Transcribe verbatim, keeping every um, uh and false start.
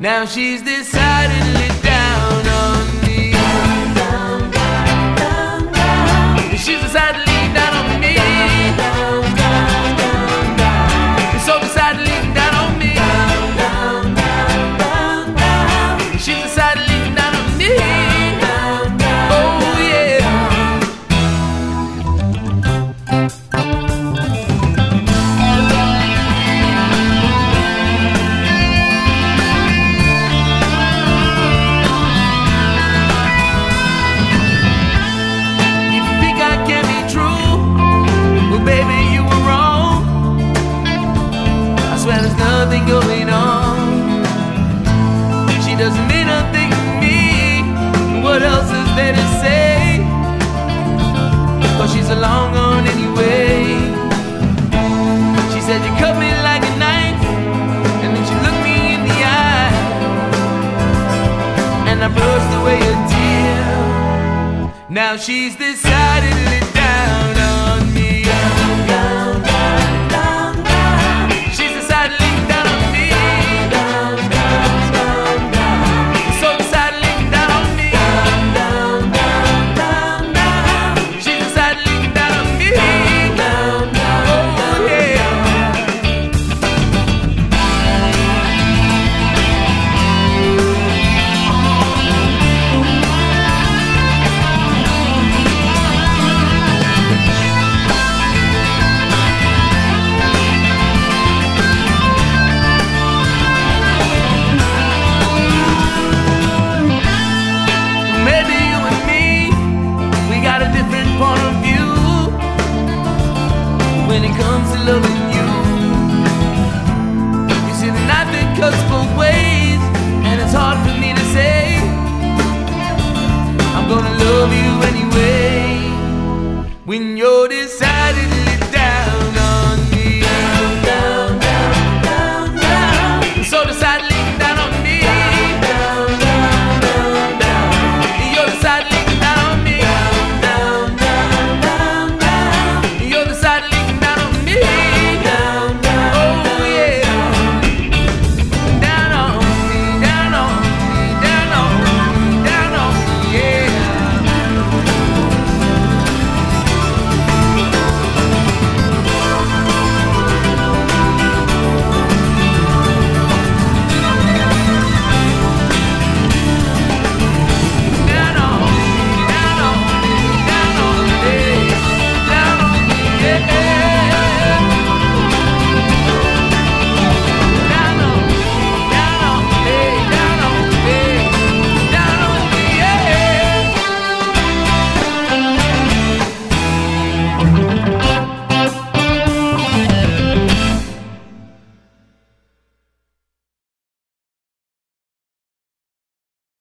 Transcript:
Now she's decidedly down on me. Down, down, down, down. She's decidedly down on me. Down, down, down, down. So decidedly down on me. Down, down, down, down, down. She's decidedly down on me. Down, down, Oh yeah. If you think I can be true, well baby you were wrong. I swear there's nothing going on. She doesn't mean nothing to me. What else is there to say? But she's a long gone anyway. She said you cut me like a knife, and then she looked me in the eye, and I brushed away a tear. Now she's decidedly down on me. down, down, down, down. She's decidedly down on me. Down, down, down, down. So decidedly down on me. Down, down, down, down, down. She's decidedly down on me. Down, down, Oh yeah. Maybe you and me, we got a different point of view when it comes to loving you. You see the knife that cuts both ways, and it's hard for me to say I'm gonna love you anyway when you're decided